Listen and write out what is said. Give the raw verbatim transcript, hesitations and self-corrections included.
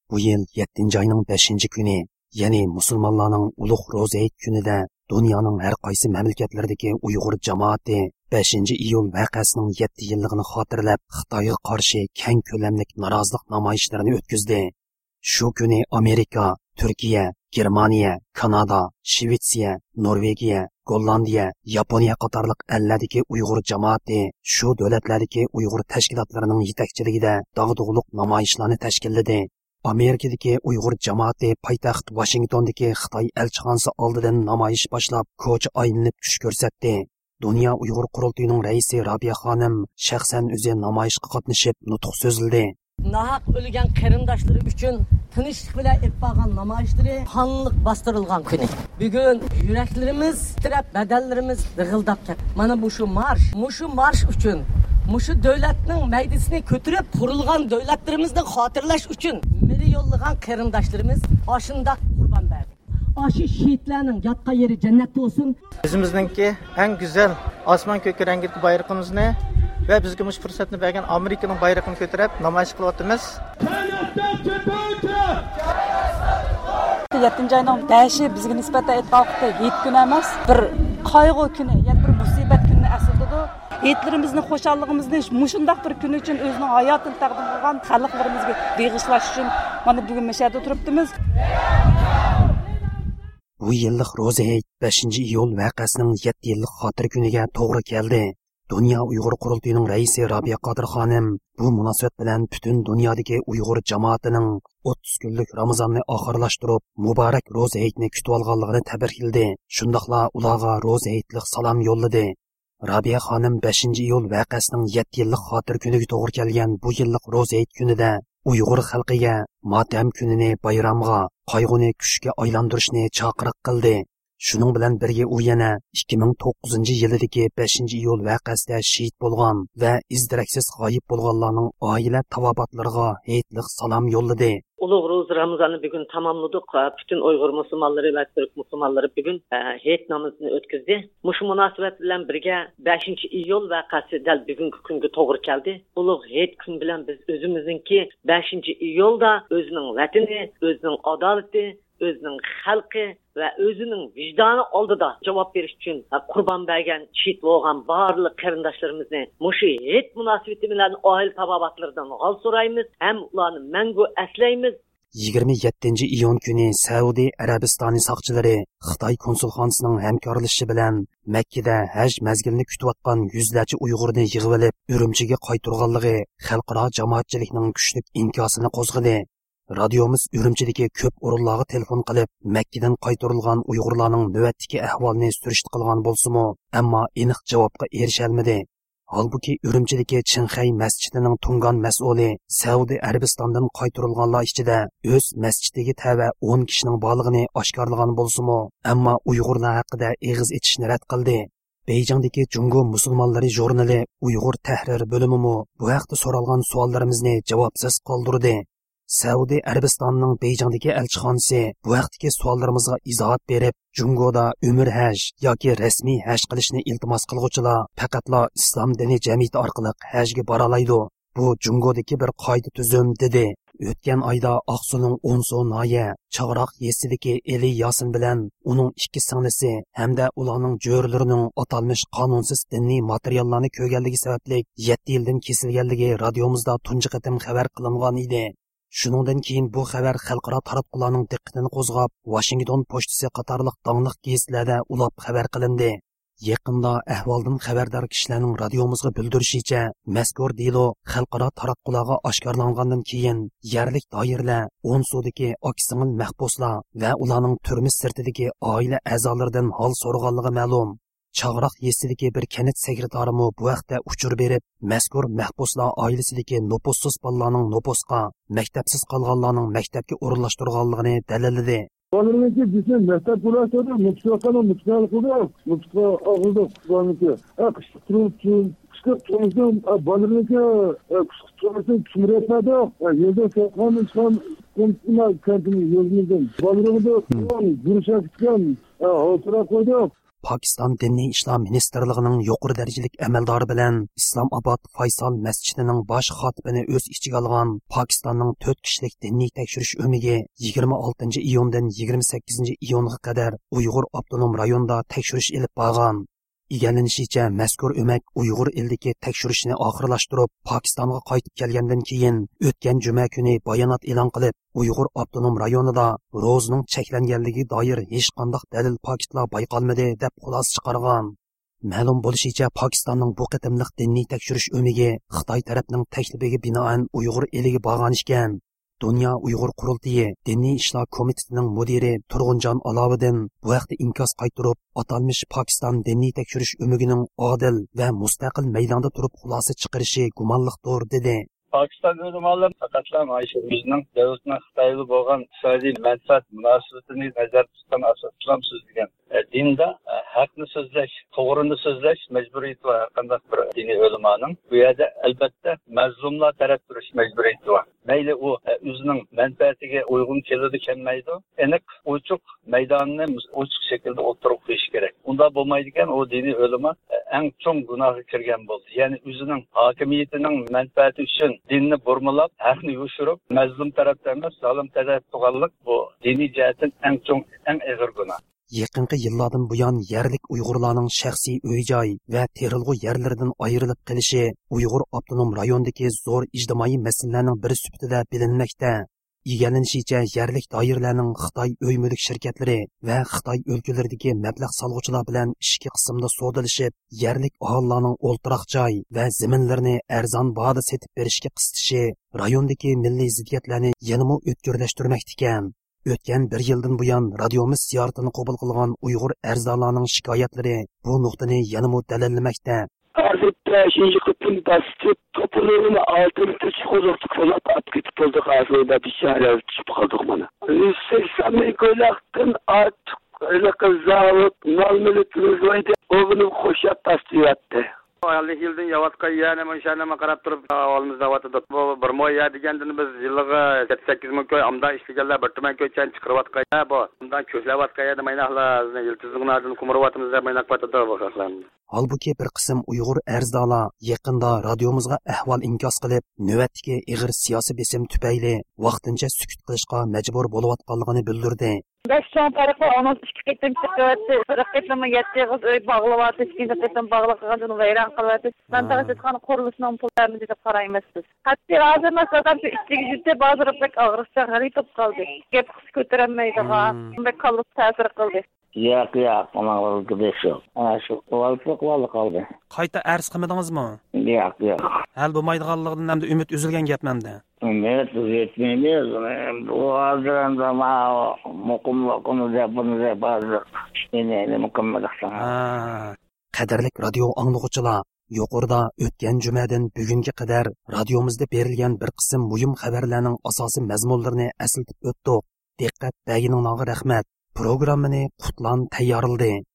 Bu yil yettinchi oyning beshinchi kuni, ya'ni musulmonlarning ulug' Ro'za Hayit kunida dunyoning har qaysi mamlakatlaridagi Uyg'ur jamoati beshinchi iyul voqeasining yetti yilligini xotirlab Xitoyga qarshi keng ko'lamli norozilik namoyishlarini o'tkazdi. Shu kuni Amerika, Turkiya, Germaniya, Kanada, Shvetsiya, Norvegiya, Gollandiya, Yaponiya qatorliq ellardagi Uyg'ur jamoati shu davlatlardagi Uyg'ur tashkilotlarining yetakchiligida dag'dug'liq namoyishlarni tashkilladi. Amerikadagi Uyg'ur jamoati poytaxt Washingtondagi Xitoy elchixonasi oldidan namoyish boshlab, ko'cha aylanib kuch ko'rsatdi. Dunyo Uyg'ur qurultoyining raisi Robiya xonim shaxsan o'zi namoyishga qatnashib nutq so'zildi. Nahaq o'lgan qarindoshlari uchun tinchlik bilan etpagan namoyishlari qonliq bostirilgan kuni. Bugun yuraklarimiz titrab, badallarimiz dag'ildab ketdi. Mana bu shu marsh, mushu marsh uchun, mushu davlatning maydasini ko'tarib qurilgan davlatlarimizni xotirlash uchun millionlagan qarindoshlarimiz oshunda qurban berdi. Aşı şehitlerinin yatqa yeri cennet olsun. Bizimizningki en güzel osmon ko'k rangli bayrog'imizni ve bizga mush fursatni bergan Amerikaning bayrog'ini ko'tarib namoyish qilyapmiz. yettinchi oyning beshi bizga nisbatan aytmoqda yet kun emas, bir qayg'u kuni, ya'ni bir musibat kuni aslida. Etlarimizni, xo'shalligimizni mushundaq bir kun uchun o'zining hayotini taqdim qilgan xalqlarimizga beg'ishlash uchun mana bugun mashada turibdimiz. Bu yillik Ro'za Hayit beshinchi iyul voqeasining yetti yillik xotir kuniga to'g'ri keldi. Dunyo Uyg'ur qurultoyining raisi Robiya Qodir xonim bu munosabat bilan butun dunyodagi Uyg'ur jamoatining o'ttiz kunlik Ramazonni oxirlashtirib, muborak Ro'za Hayitni kutib olganligini tabrikladi. Shundaqla ularga Ro'za Hayitlik salom yo'lladi. Robiya xonim beshinchi iyul voqeasining yetti yillik xotir kuniga to'g'ri kelgan bu yillik Ro'za Hayit kunida Uyg'ur xalqiga motam kunini bayramga, qayg'uni kuchga aylantirishni chaqiriq qildi. Shuning bilan birga u yana ikki ming to'qqizinchi yildagi beshinchi iyul voqeasida shahid bo'lgan va izdiraksiz g'oyib bo'lganlarning oila tavobatlariga hayitlik salom yo'lladi. Ulug' Ro'za Ramazonni bugun tamomladik. Bütün Uyg'ur musulmonlari va Türk musulmonlari bugun hayit namozini o'tkazdi. Mush munosabat bilan birga beshinchi iyul voqeasi dal bugungi kunga to'g'ri keldi. Ulug' hayit kun bilan biz o'zimizningki beshinchi iyulda o'zining vatani, o'zining adolati, o'zining xalqi va o'zining vijdoni oldida javob berish uchun qurban bergan, shahid bo'lgan barliq qarindoshlarimizni mushi hayit munosabati bilan oil tabobatlaridan g'ol so'raymiz, ham ularni mangu aslaymiz. yigirma yettinchi iyun kuni Saudiya Arabistoni soqchilari Xitoy konsulxonasining hamkorlashishi bilan Makkada haj mazgilini kutayotgan yuzlarcha Uyg'urni yig'ib olib, Urumchiga qaytarganligi xalqaro jamoatchilikning kuchli inkosini qo'zg'adi. Radiomiz Urumchidagi ko'p o'rinlarga telefon qilib, Makkadan qaytarilgan Uyg'urlarning navbatdagi ahvolini surishti qilgan bo'lsa-mu, ammo aniq javobga erisha olmadi. Halbuki Urumchidagi Chinxay masjidining tungan mas'uli Saudiya Arabistondan qaytarilganlar ichida o'z masjidiga tava o'n kishining borlig'ini oshkorlagan bo'lsa-mu, ammo Uyg'urlar haqida eg'iz etishni rad qildi. Beijingdagi Jungo musulmonlari jurnali Uyg'ur tahrir bo'limi bu haqda so'ralgan savollarimizni javobsiz qoldirdi. Saudiya Arabistonining Beijingdagi elchixonasi bu vaqtdagi savollarimizga izohat berib, Jungoda umr haj yoki rasmiy haj qilishni iltimos qilguvchilar faqatla islom dini jamiyati orqali hajga bora oladi. Bu Jungodagi bir qoida tuzum dedi. O'tgan oyda Oqsuning O'nso noya Chag'roq yesidagi Eli Yosin bilan uning ikki singlisi hamda ularning jo'rlarining atalmish qonunsiz diniy materiallarni ko'rganligi sababli yetti yildan kesilganligi radiomizda tunji qatim xabar qilingan edi. Shuningdan keyin bu xabar xalqaro taratqularning diqqatini qo'zg'ab, Washington pochtasi qatorliq dongliq gazetlarda ulab xabar qilindi. Yaqinda ahvoldan xabardor kishilarning radiomizga bildirishicha, mazkur delo xalqaro taratqularga oshkorlangandan keyin yerlik doiralar O'nsodagi oksingil mahbuslar va ularning turmush sirtidagi oila a'zolaridan hol so'raganligi ma'lum. Chag'roq yesidagi bir kanat sekretarimi bu vaqtda uchur berib, mazkur mahbuslar oilasidagi nupussiz bolalarning nupusga, maktabsiz qolganlarning maktabga o'rinlashtirilganligini dalilladi. Bolalarniki bizim maktab bo'ladi, mutfaqani mutfaq qildi, mutfaq og'ildi qizlarniki. Qishki turib, qishki turib, bolalarniki qishki turib tushmayotadi. Yerda so'qon chiqqan ko'plar kantini yozmagan. Bolalarni yurishgan, o'tira qo'ydi. Pakistan Diniy ishlar ministrligining yuqori darajalik amaldori bilan Islomobod Faysal masjidining bosh xotibini o'z ichiga olgan Pokistonning to'rt kishilik diniy tekshirish o'migi yigirma oltinchi iyundan yigirma sakkizinchi iyunga qadar Uyg'ur avtonom rayonida tekshirish ilib borgan. Egallanishicha, mazkur o'mak Uyg'ur eldagi tekshirishni oxirlashtirib, Pokistonga qaytib kelgandan keyin o'tgan juma kuni bayonot e'lon qilib, Uyg'ur avtonom rayonida ro'zning cheklanganligi doir hech qanday dalil paketlar bayqalmadi deb xulosa chiqargan. Ma'lum bo'lishicha, Pokistonning bu qatimliq diniy tekshirish o'migi Xitoy tarafining taklifiga binoan Uyg'ur eliga borgan ekan. Dünya Uyg'ur qurultiyi Diniy ishlar komitetining mudiri Turg'unjon Aloviddin bu vaqtda inkos qaytirib, atalmish Pokiston diniy tekshirish o'migining odil va mustaqil maydonda turib xulosa chiqarishi gumonliqdir dedi. Pakistan ulamolar faqatlam bizning davlatning Xitoyga bo'lgan iqtisodiy manfaat munosabatini nazarda tutgan asosan so'zlagan dinda haqni so'zlash, to'g'rini so'zlash majburiyati va qanday bir diniy ulamoning bu yerda albatta mazlumlar taraf turish majburiyati bor. Mayli u o'zining manfaatiga uyg'un keladi kelmaydi, aniq ochiq maydonni ochiq shaklda o'tirib qo'yish kerak. Unda bo'lmaydigan o diniy ulamo eng chong gunohga kirgan bo'ldi. Ya'ni o'zining hokimiyatining manfaati uchun dinni burmalab, haqni yoshirib, mazlum tarafdan emas, zolim tarafdan turganlik bu diniy jihatdan eng chong, eng og'ir gunoh. Yaqinqi yillardan buyon yerlik Uyg'urlarning shaxsiy uy-joy va terilg'u yerlaridan ayrilib qilishi Uyg'ur avtonom rayonidagi zo'r ijtimoiy masalalarning biri sifatida bilinmoqda. Egallanishicha, yerlik doiralarning Xitoy uy mulk shirkatlari va Xitoy o'lkalaridagi mablag' solg'uvchilar bilan ikki qismda sodalashib, yerlik aholilarning o'ltiroq joy va zaminlarini arzon bahoda setib berishga qistishi rayondagi milliy ziddiyatlarni yanada o'tkirlashtirmoqda ekan. O'tgan bir yildan buyon radiomiz ziyoratini qabul qilgan Uyg'ur a'zolarining shikoyatlari bu nuqtani yanada dalillamoqda. Hazırda şimdi kutun bastı topluluğunu altın tışı kozuktuk falan atkıt bulduk aslında bir şeyler çıkıp kaldık bana. yüz seksen megalıktın artık öyle kızağılıp mal mülkümüz vardı. O günü koşap bastı yattı. ellik yildan yavatqa yana mana qarab turib olimizda vatadi. Bu bir moy ya degandini biz yilga yetti sakkiz ming koy amda ishlaganlar bir tuman ko'chan chiqirayotqa bu. Undan ko'chlayotqa ya demaynalar yiltizinglardan kumirayotimiz demaynak patadi bu xalqlarni. Holbuki bir qism Uyg'ur arzdolar yaqinda radiomizga ahvol inkos qilib, navbatdagi ig'ir siyosiy besim tufayli vaqtincha sukut qilishga majbur bo'layotganligini bildirdi. besh son tarafa onun ikki qitim chiqyapti. Bir qitim yetti yil uy bog'layapti, ikkinchi qitim bog'lagan uni vayron qilyapti. Ben taqdirxon qurilishning pullarini deb qaraymiz biz. Hatto hozir masalan shu ichki juda bozorlik og'riqcha g'arib qoldi. Gap ko'tarilmaydigan, bunday qolib ta'sir qildi. Yo'q, yo'q, ona o'lg'ish yo'q. Ana shu qolib qoldi qoldi. Qayta arz qilmadingizmi? Yo'q, yo'q. Hal bo'lmaydiganligidan hamda umid uzilgan gapmanda. Umid uzilmaymiz. Bu hozirda ma muqimliqni deb buni deb hozir endi mukammal qilsan. Qadrlik radio anglag'uchilar, yuqorida o'tgan jumadan bugunga qadar radiomizda berilgan bir qism muhim xabarlarning asosiy mazmunlarini eslatib o'tdik. Diqqat berganingizga rahmat. Programmani Qutlan tayyorladi.